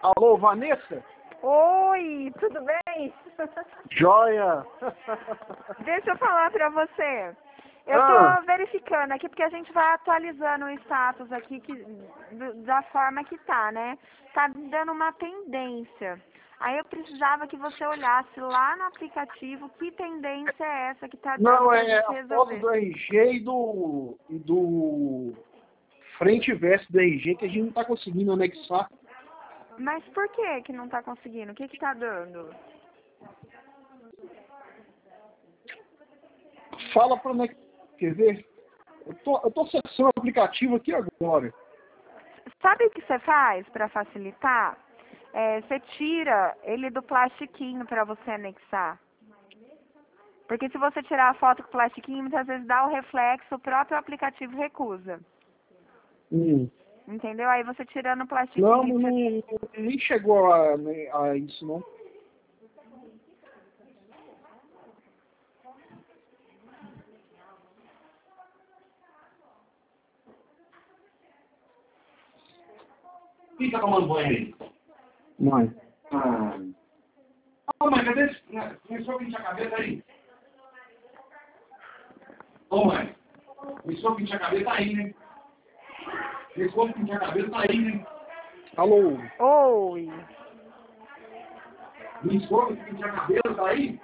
Alô, Vanessa? Oi, tudo bem? Joia! Deixa eu falar pra você. Eu Ah, tô verificando aqui porque a gente vai atualizando o status aqui da forma que tá, né? Tá dando uma pendência. Aí eu precisava que você olhasse lá no aplicativo que pendência é essa que tá dando não, pra é gente a foto resolver. do RG e do frente e verso do RG que a gente não tá conseguindo anexar. Mas por que não tá conseguindo? O que que tá dando? Fala pra anexar. Quer ver? Eu tô acessando o aplicativo aqui agora. Sabe o que você faz para facilitar? Você tira ele do plastiquinho para você anexar. Porque se você tirar a foto com o plastiquinho, muitas vezes dá o reflexo, o próprio aplicativo recusa. Hum. Entendeu? Aí você tirando o Não, plastiquinho. nem chegou a isso, não. Quem tá tomando banho aí? Mãe. Ô, mãe, cadê esse? Começou a pintar a cabeça aí? Ô, mãe, começou a pintar a cabeça aí, né? Começou a pintar a cabeça aí, né? Alô? Oi. Começou a pintar a cabeça aí?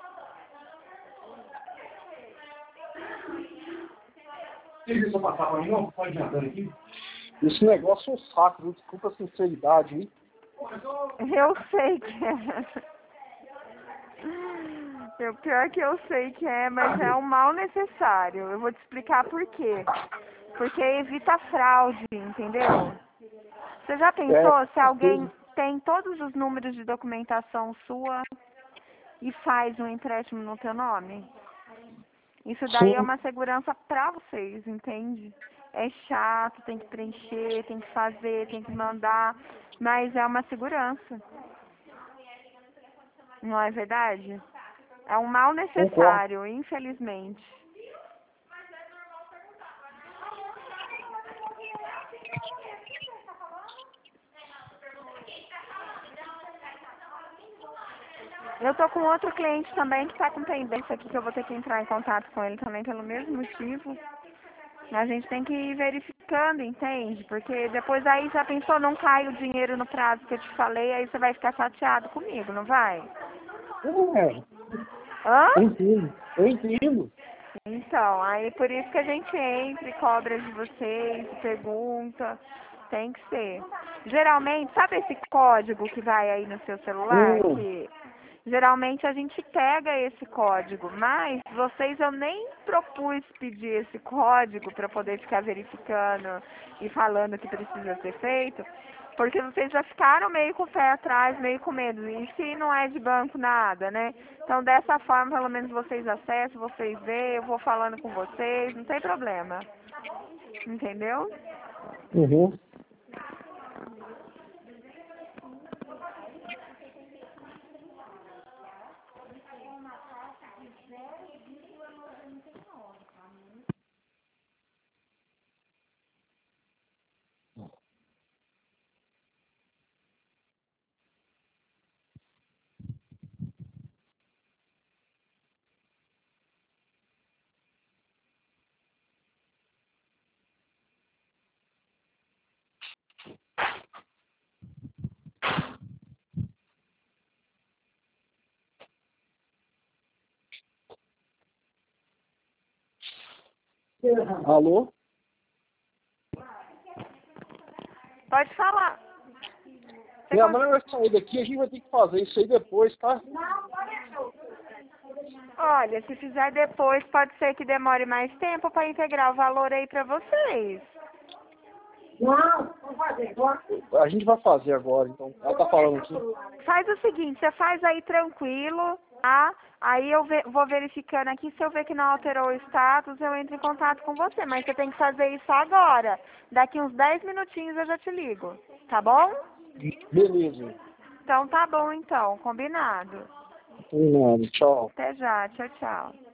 Você viu se eu passar pra mim, não? Pode adiantando aqui. Esse negócio é um saco, viu? Desculpa a sinceridade, hein? Pô, mas eu... Eu sei que é. O pior que eu sei que é, mas é um mal necessário. Eu vou te explicar por quê. Porque evita fraude, entendeu? Você já É, pensou se com alguém certeza. tem todos os números de documentação sua e faz um empréstimo no teu nome? Isso daí é Sim, uma segurança pra vocês, entende? É chato, tem que preencher, tem que fazer, tem que mandar, mas é uma segurança. Não é verdade? É um mal concordo. necessário, infelizmente. Eu tô com outro cliente também que tá com pendência aqui, que eu vou ter que entrar em contato com ele também pelo mesmo motivo. A gente tem que ir verificando, entende? Porque depois aí já pensou, não cai o dinheiro no prazo que eu te falei, aí você vai ficar chateado comigo, não vai? É, Hã? eu entendo. Eu entendo. Então, aí por isso que a gente entra e cobra de vocês, pergunta. Tem que ser. Geralmente, sabe esse código que vai aí no seu celular? Hum, Que geralmente a gente pega esse código, mas vocês eu nem propus pedir esse código para poder ficar verificando e falando que precisa ser feito, porque vocês já ficaram meio com o pé atrás, meio com medo. E se não é de banco, nada, né? Então, dessa forma, pelo menos vocês acessam, vocês veem, eu vou falando com vocês, não tem problema. Entendeu? uhum. Alô? Pode falar. Você Minha cons- mãe vai sair daqui, a gente vai ter que fazer isso aí depois, tá? Olha, se fizer depois, pode ser que demore mais tempo para integrar o valor aí para vocês. A gente vai fazer agora, então. Ela tá falando aqui. Faz o seguinte, você faz aí tranquilo, tá? Aí eu vou verificando aqui, se eu ver que não alterou o status, eu entro em contato com você. Mas você tem que fazer isso agora. Daqui uns 10 minutinhos eu já te ligo, tá bom? Beleza. Então tá bom então, combinado. Combinado. Tchau. Até já, tchau, tchau.